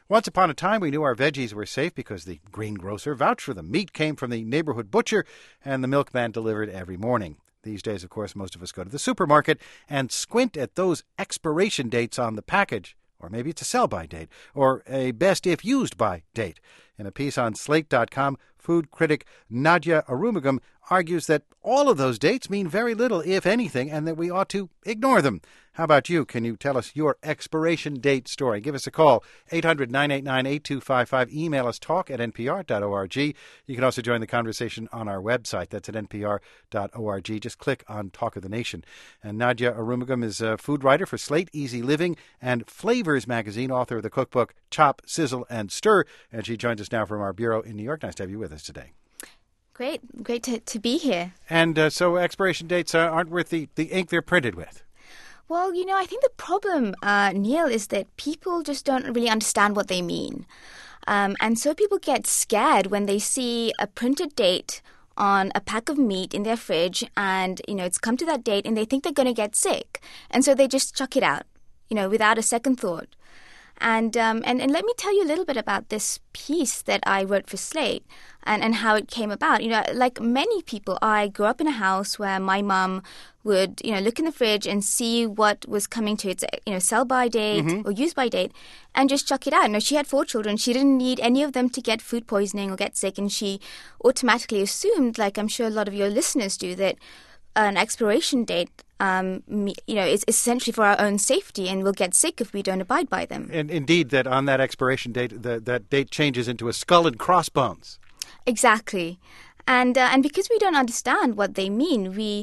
Once upon a time, we knew our veggies were safe because the greengrocer vouched for them. Meat came from the neighborhood butcher, and the milkman delivered every morning. These days, of course, most of us go to the supermarket and squint at those expiration dates on the package. Or maybe it's a sell-by date, or a best-if-used-by date. In a piece on Slate.com, food critic Nadia Arumugam argues that all of those dates mean very little, if anything, and that we ought to ignore them. How about you? Can you tell us your expiration date story? Give us a call, 800-989-8255. Email us, talk@npr.org. You can also join the conversation on our website. That's at npr.org. Just click on Talk of the Nation. And Nadia Arumugam is a food writer for Slate, Easy Living, and Flavors magazine, author of the cookbook Chop, Sizzle, and Stir. And she joins us now from our bureau in New York. Nice to have you with us today. Great to be here. And so expiration dates aren't worth the ink they're printed with. Well, I think the problem, Neil, is that people just don't really understand what they mean. And so people get scared when they see a printed date on a pack of meat in their fridge and, it's come to that date and they think they're going to get sick. And so they just chuck it out, without a second thought. And let me tell you a little bit about this piece that I wrote for Slate and how it came about. Like many people, I grew up in a house where my mum would, look in the fridge and see what was coming to its, sell-by date or use-by date and just chuck it out. She had 4 children. She didn't need any of them to get food poisoning or get sick. And she automatically assumed, like I'm sure a lot of your listeners do, that an expiration date is essentially for our own safety, and we'll get sick if we don't abide by them. And indeed, that on that expiration date, that date changes into a skull and crossbones. Exactly, and because we don't understand what they mean, we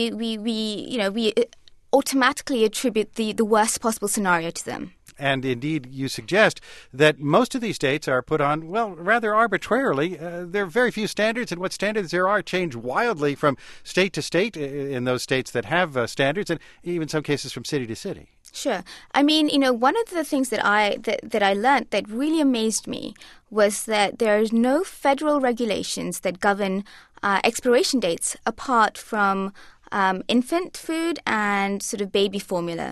automatically attribute the worst possible scenario to them. And indeed, you suggest that most of these dates are put on, well, rather arbitrarily. There are very few standards, and what standards there are change wildly from state to state in those states that have standards, and even in some cases from city to city. Sure. I mean, one of the things that I learned that really amazed me was that there is no federal regulations that govern expiration dates apart from infant food and sort of baby formula.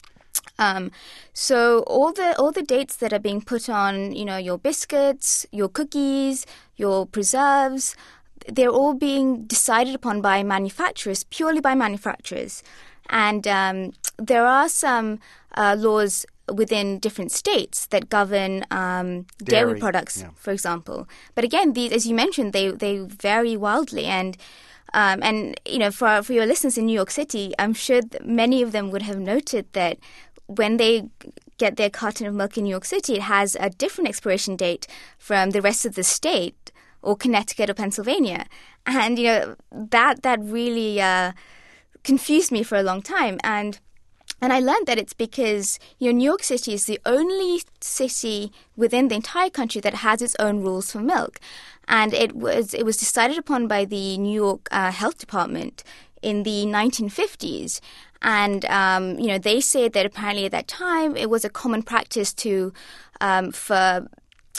So all the dates that are being put on, your biscuits, your cookies, your preserves, they're all being decided upon by manufacturers, purely by manufacturers. And there are some laws within different states that govern dairy products, for example. But again, these, as you mentioned, they vary wildly. And for your listeners in New York City, I'm sure that many of them would have noted that when they get their carton of milk in New York City, it has a different expiration date from the rest of the state or Connecticut or Pennsylvania. And, that really confused me for a long time. And I learned that it's because, New York City is the only city within the entire country that has its own rules for milk. And it was decided upon by the New York Health Department in the 1950s. And, they say that apparently at that time it was a common practice to, for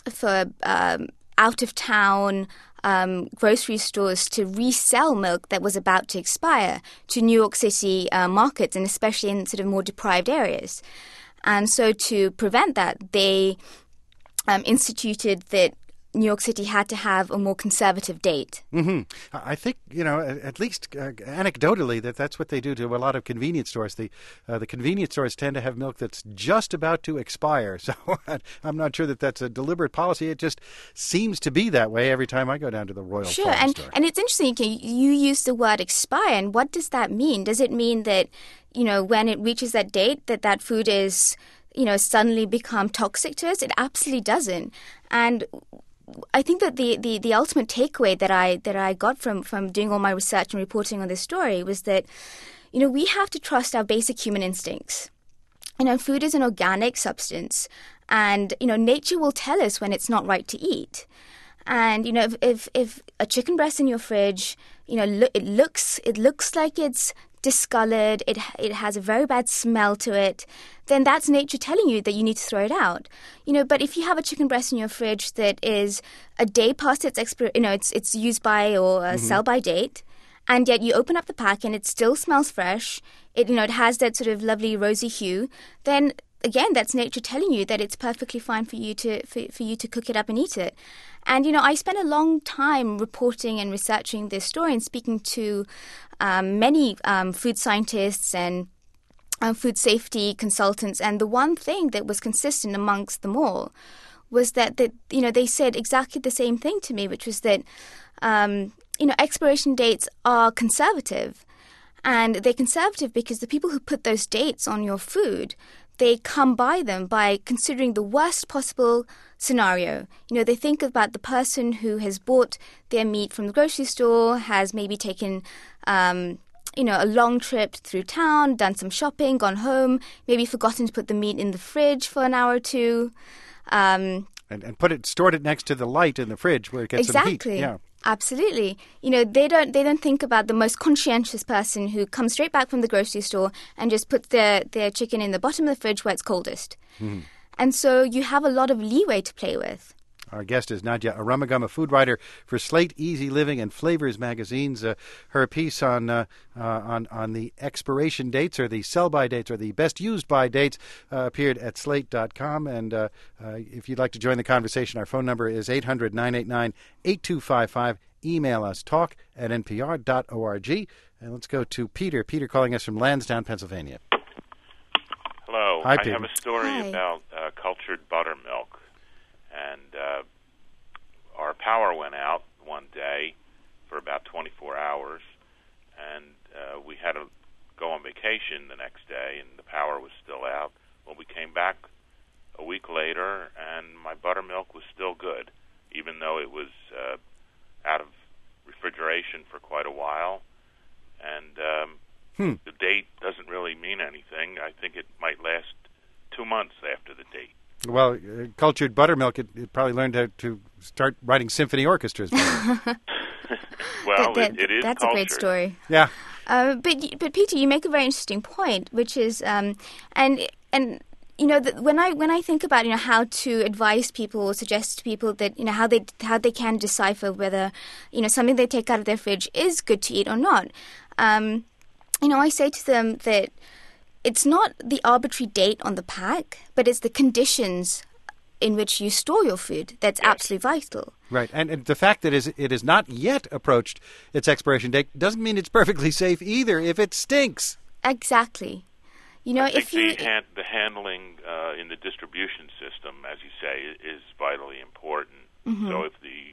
out-of-town grocery stores to resell milk that was about to expire to New York City markets, and especially in sort of more deprived areas. And so to prevent that, they instituted that New York City had to have a more conservative date. Mm-hmm. I think, at least anecdotally, that's what they do to a lot of convenience stores. The convenience stores tend to have milk that's just about to expire. So I'm not sure that that's a deliberate policy. It just seems to be that way every time I go down to the Royal Farm store. And it's interesting, you use the word expire, and what does that mean? Does it mean that, when it reaches that date, that food is, suddenly become toxic to us? It absolutely doesn't. And I think that the ultimate takeaway that I got from doing all my research and reporting on this story was that, we have to trust our basic human instincts. Food is an organic substance, and, nature will tell us when it's not right to eat. And, if a chicken breast in your fridge, it looks like it's discolored, it has a very bad smell to it, then that's nature telling you that you need to throw it out. But if you have a chicken breast in your fridge that is a day past its its use by or sell by date, and yet you open up the pack and it still smells fresh, it has that sort of lovely rosy hue, then again, that's nature telling you that it's perfectly fine for you to cook it up and eat it. And, I spent a long time reporting and researching this story and speaking to many food scientists and food safety consultants. And the one thing that was consistent amongst them all was that they said exactly the same thing to me, which was that, expiration dates are conservative. And they're conservative because the people who put those dates on your food, they come by them by considering the worst possible scenario. They think about the person who has bought their meat from the grocery store, has maybe taken, a long trip through town, done some shopping, gone home, maybe forgotten to put the meat in the fridge for an hour or two. And stored it next to the light in the fridge where it gets some heat. Exactly. Yeah. Absolutely. They don't think about the most conscientious person who comes straight back from the grocery store and just puts their chicken in the bottom of the fridge where it's coldest. Mm-hmm. And so you have a lot of leeway to play with. Our guest is Nadia Aramagam, a food writer for Slate, Easy Living, and Flavors magazines. Her piece on the expiration dates or the sell-by dates or the best used-by dates appeared at Slate.com. And if you'd like to join the conversation, our phone number is 800-989-8255. Email us, talk@npr.org. And let's go to Peter. Peter calling us from Lansdowne, Pennsylvania. Hello. Hi, Peter. I have a story about cultured buttermilk. And our power went out one day for about 24 hours, and we had to go on vacation the next day, and the power was still out. Well, we came back a week later, and my buttermilk was still good, even though it was out of refrigeration for quite a while. And the date doesn't really mean anything. I think it might last 2 months after the date. Well, cultured buttermilk, it probably learned to start writing symphony orchestras. Well, it is that's cultured. a great story. Yeah. But Peter, you make a very interesting point, which is when I think about how to advise people or suggest to people that how they can decipher whether something they take out of their fridge is good to eat or not, I say to them that it's not the arbitrary date on the pack, but it's the conditions in which you store your food that's absolutely vital. Right, and the fact that it is not yet approached its expiration date doesn't mean it's perfectly safe either if it stinks. Exactly. I think the handling in the distribution system, as you say, is vitally important. Mm-hmm. So if the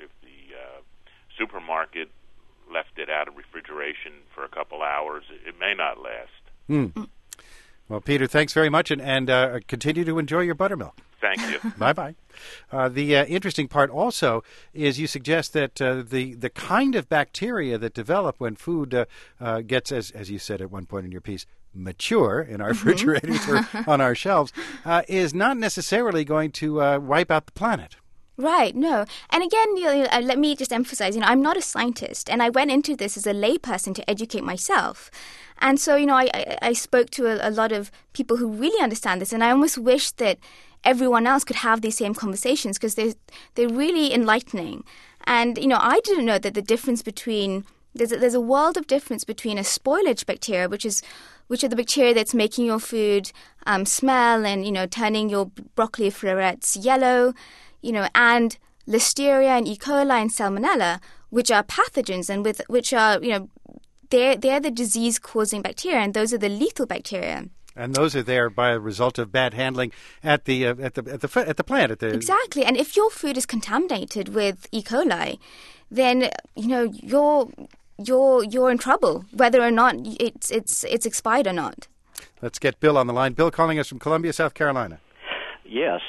supermarket left it out of refrigeration for a couple hours, it may not last. Mm. Well, Peter, thanks very much, and continue to enjoy your buttermilk. Thank you. Bye-bye. The interesting part also is you suggest that the kind of bacteria that develop when food gets, as you said at one point in your piece, mature in our refrigerators or on our shelves, is not necessarily going to wipe out the planet. Right, no. And again, let me just emphasize, I'm not a scientist, and I went into this as a layperson to educate myself. And so, I spoke to a lot of people who really understand this, and I almost wish that everyone else could have these same conversations because they're really enlightening. And, I didn't know that the difference between there's a world of difference between a spoilage bacteria, which are the bacteria that's making your food smell and, turning your broccoli florets yellow, and Listeria and E. coli and Salmonella, which are pathogens and which are, they're the disease-causing bacteria, and those are the lethal bacteria. And those are there by a result of bad handling at the plant. Exactly. And if your food is contaminated with E. coli, then you're in trouble, whether or not it's expired or not. Let's get Bill on the line. Bill calling us from Columbia, South Carolina. Yes,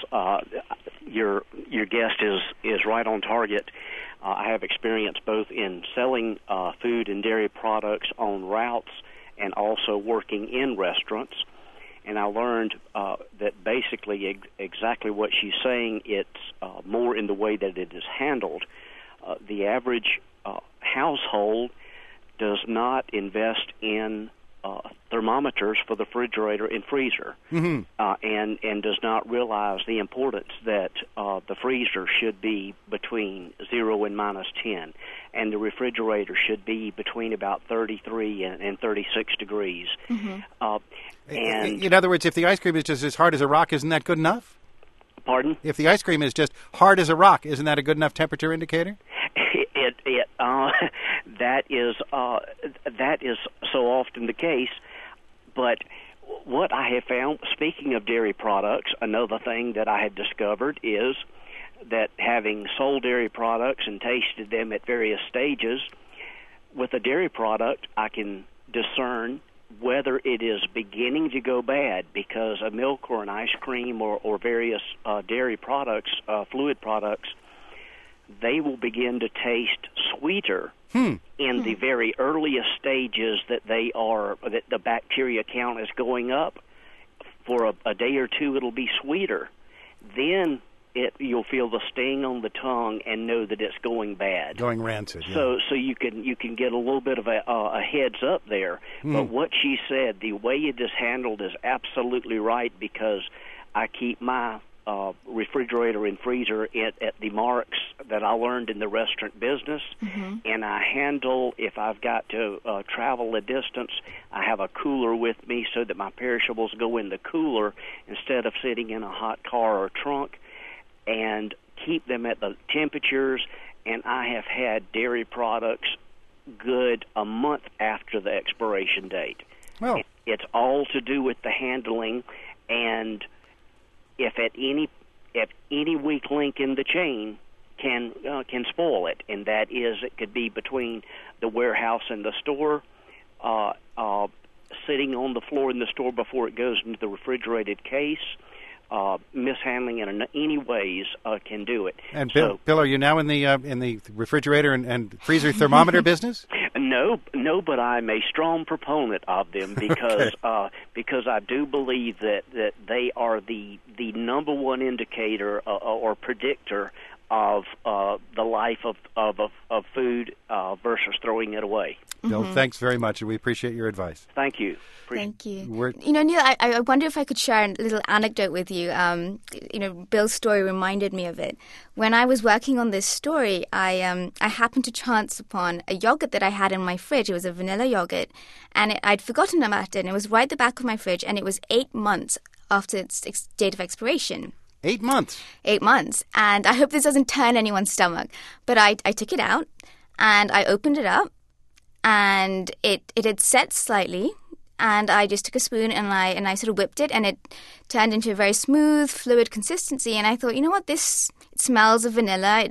your guest is right on target. I have experience both in selling food and dairy products on routes and also working in restaurants. And I learned that basically exactly what she's saying, it's more in the way that it is handled. The average household does not invest in thermometers for the refrigerator and freezer, and does not realize the importance that the freezer should be between 0 and -10. and the refrigerator should be between about 33 and 36 degrees. And in other words, if the ice cream is just as hard as a rock, isn't that good enough? Pardon? If the ice cream is just hard as a rock, isn't that a good enough temperature indicator? That is so often the case. But what I have found, speaking of dairy products, another thing that I had discovered is that having sold dairy products and tasted them at various stages, with a dairy product, I can discern whether it is beginning to go bad, because a milk or an ice cream or various dairy products, fluid products, they will begin to taste sweeter in the very earliest stages that the bacteria count is going up. For a day or two, it'll be sweeter. Then you'll feel the sting on the tongue and know that it's going bad, going rancid. So you can get a little bit of a heads up there. But what she said, the way it is handled, is absolutely right, because I keep my refrigerator and freezer at the marks that I learned in the restaurant business, and I handle, if I've got to travel a distance, I have a cooler with me so that my perishables go in the cooler instead of sitting in a hot car or trunk, and keep them at the temperatures. And I have had dairy products good a month after the expiration date. Well, it's all to do with the handling, and if any weak link in the chain can spoil it, and that is, it could be between the warehouse and the store, sitting on the floor in the store before it goes into the refrigerated case. Mishandling it in any ways can do it. And Bill, are you now in the refrigerator and freezer thermometer business? No, but I'm a strong proponent of them because because I do believe that they are the number one indicator or predictor of the life of food versus throwing it away. Bill, thanks very much, and we appreciate your advice. Thank you. Thank you. Neil, I wonder if I could share a little anecdote with you. Bill's story reminded me of it. When I was working on this story, I happened to chance upon a yogurt that I had in my fridge. It was a vanilla yogurt, and I'd forgotten about it, and it was right at the back of my fridge, and it was 8 months after its date of expiration. 8 months? 8 months. And I hope this doesn't turn anyone's stomach, but I took it out, and I opened it up, and it had set slightly. And I just took a spoon and I sort of whipped it, and it turned into a very smooth, fluid consistency. And I thought, you know what, it smells of vanilla.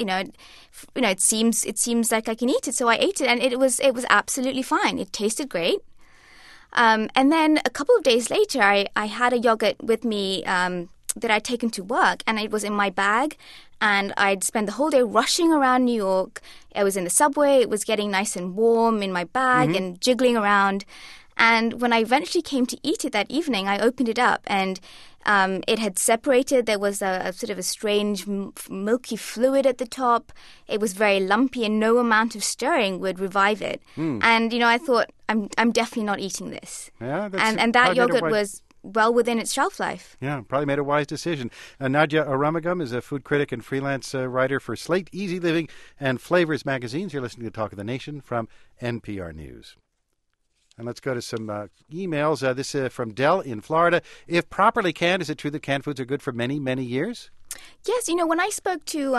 It seems like I can eat it. So I ate it, and it was absolutely fine. It tasted great. And then a couple of days later, I had a yogurt with me that I'd taken to work, and it was in my bag. And I'd spent the whole day rushing around New York. I was in the subway. It was getting nice and warm in my bag and jiggling around. And when I eventually came to eat it that evening, I opened it up, and it had separated. There was a sort of a strange milky fluid at the top. It was very lumpy, and no amount of stirring would revive it. And, I thought, I'm definitely not eating this. Yeah, and that yogurt was well within its shelf life. Yeah, probably made a wise decision. Nadia Aramagam is a food critic and freelance writer for Slate, Easy Living, and Flavors magazines. You're listening to Talk of the Nation from NPR News. And let's go to some emails. This is from Dell in Florida. If properly canned, is it true that canned foods are good for many, many years? Yes. When I spoke to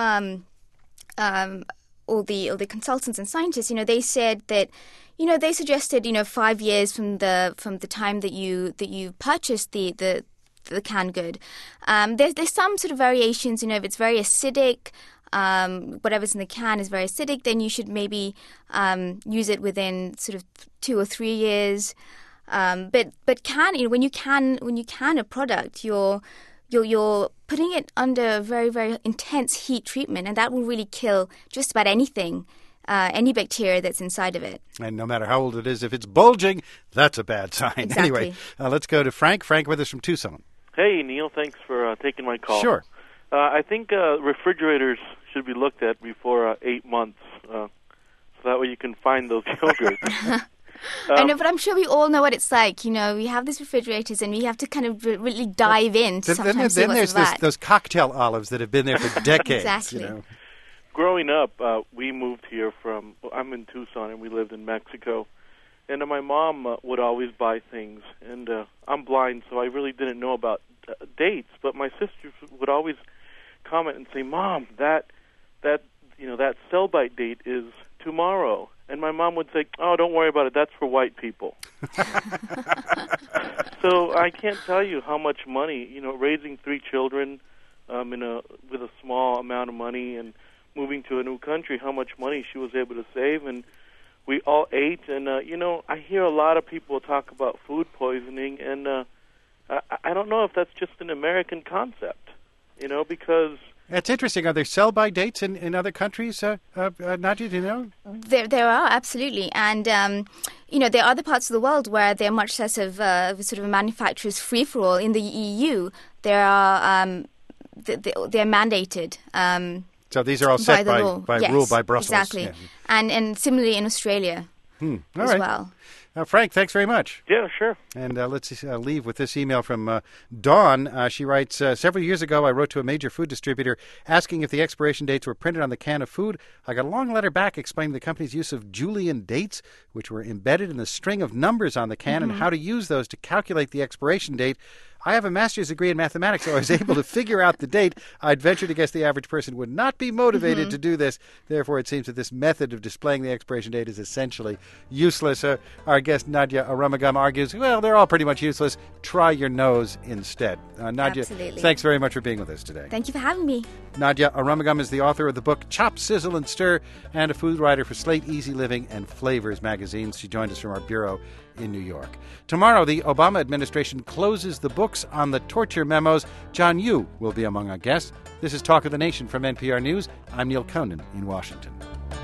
all the consultants and scientists, they said that, they suggested, 5 years from the time that you purchased the canned good. There's some sort of variations. If it's very acidic, whatever's in the can is very acidic, then you should maybe use it within sort of 2 or 3 years. But when you can a product, you're putting it under a very, very intense heat treatment, and that will really kill just about anything, any bacteria that's inside of it. And no matter how old it is, if it's bulging, that's a bad sign. Exactly. Anyway, let's go to Frank. Frank with us from Tucson. Hey, Neil. Thanks for taking my call. Sure. I think refrigerators should be looked at before 8 months, so that way you can find those yogurts. I know, but I'm sure we all know what it's like. We have these refrigerators, and we have to kind of really dive in to sometimes see what's there's those cocktail olives that have been there for decades. Exactly. growing up, we moved here I'm in Tucson, and we lived in Mexico. And my mom would always buy things. And I'm blind, so I really didn't know about dates. But my sisters would always comment and say, "Mom, that sell-by date is tomorrow." And my mom would say, "Oh, don't worry about it. That's for white people." So I can't tell you how much money, raising 3 children with a small amount of money and moving to a new country, how much money she was able to save. And we all ate. And, I hear a lot of people talk about food poisoning. And I don't know if that's just an American concept, because... That's interesting. Are there sell-by dates in other countries, Nadia, do you know? There are, absolutely. And, there are other parts of the world where they're much less of sort of a manufacturer's free-for-all. In the EU, there are they're mandated. So these are all set by rule by Brussels. Exactly. Yeah. And similarly in Australia as well. Frank, thanks very much. Yeah, sure. And let's leave with this email from Dawn. She writes, several years ago, I wrote to a major food distributor asking if the expiration dates were printed on the can of food. I got a long letter back explaining the company's use of Julian dates, which were embedded in the string of numbers on the can, and how to use those to calculate the expiration date. I have a master's degree in mathematics, so I was able to figure out the date. I'd venture to guess the average person would not be motivated to do this. Therefore, it seems that this method of displaying the expiration date is essentially useless. Our guest, Nadia Arumugam, argues, well, they're all pretty much useless. Try your nose instead. Nadia, absolutely. Thanks very much for being with us today. Thank you for having me. Nadia Arumugam is the author of the book Chop, Sizzle, and Stir, and a food writer for Slate, Easy Living, and Flavors magazines. She joined us from our bureau in New York. Tomorrow, the Obama administration closes the books on the torture memos. John Yoo will be among our guests. This is Talk of the Nation from NPR News. I'm Neil Conan in Washington.